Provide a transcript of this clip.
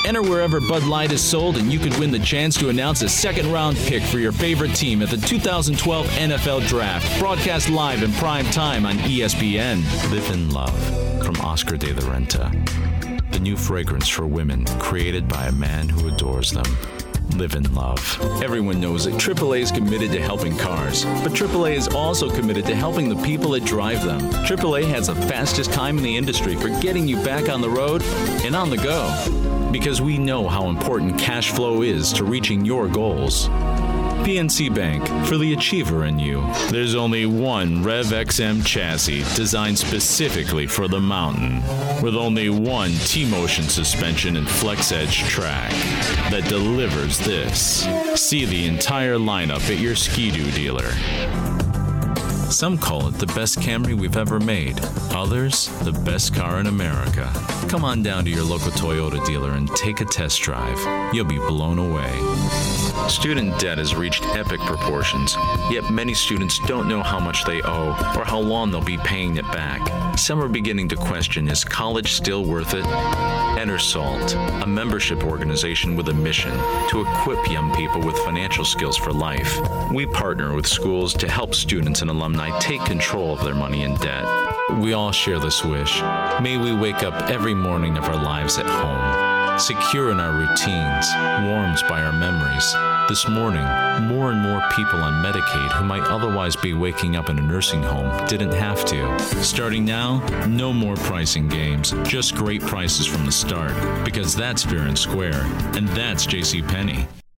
Enter wherever Bud Light is sold, and you could win the chance to announce a second-round pick for your favorite team at the 2012 NFL Draft. Broadcast live in prime time on ESPN. Live in Love from Oscar de la Renta. The new fragrance for women created by a man who adores them. Live in Love. Everyone knows that AAA is committed to helping cars, but AAA is also committed to helping the people that drive them. AAA has the fastest time in the industry for getting you back on the road and on the go, because we know how important cash flow is to reaching your goals. PNC Bank, for the achiever in you. There's only one Rev XM chassis designed specifically for the mountain, with only one T-Motion suspension and Flex Edge track that delivers this. See the entire lineup at your Ski-Doo dealer. Some call it the best Camry we've ever made. Others, the best car in America. Come on down to your local Toyota dealer and take a test drive. You'll be blown away. Student debt has reached epic proportions, yet many students don't know how much they owe or how long they'll be paying it back. Some are beginning to question, is college still worth it? Enter SALT, a membership organization with a mission to equip young people with financial skills for life. We partner with schools to help students and alumni take control of their money and debt. We all share this wish. May we wake up every morning of our lives at home, secure in our routines, warmed by our memories. This morning, more and more people on Medicaid who might otherwise be waking up in a nursing home didn't have to. Starting now, no more pricing games, just great prices from the start, because that's fair and square, and that's JCPenney.